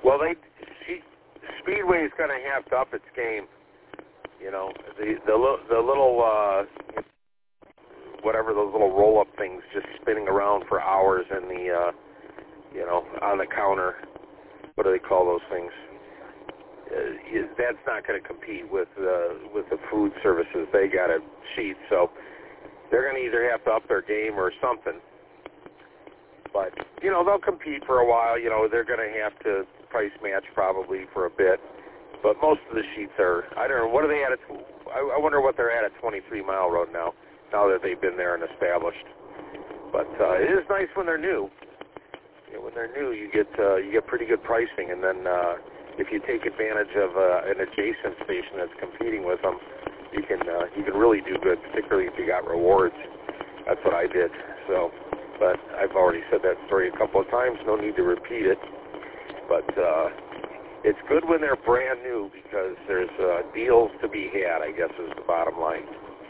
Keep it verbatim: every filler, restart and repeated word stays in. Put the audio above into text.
Well, they she, Speedway's going to have to up its game. You know, the the, the little uh, whatever those little roll-up things just spinning around for hours in the uh, you know on the counter. What do they call those things? Uh, that's not going to compete with uh, with the food services. They got a sheet, so they're going to either have to up their game or something. But you know they'll compete for a while. You know they're going to have to price match probably for a bit. But most of the sheets are. I don't know. What are they at? At I wonder what they're at at twenty-three Mile Road now. Now that they've been there and established. But uh, it is nice when they're new. You know, when they're new, you get uh, you get pretty good pricing, and then uh, if you take advantage of uh, an adjacent station that's competing with them, you can uh, you can really do good, particularly if you got rewards. That's what I did. So, but I've already said that story a couple of times. No need to repeat it. But uh, it's good when they're brand new because there's uh, deals to be had, I guess, is the bottom line.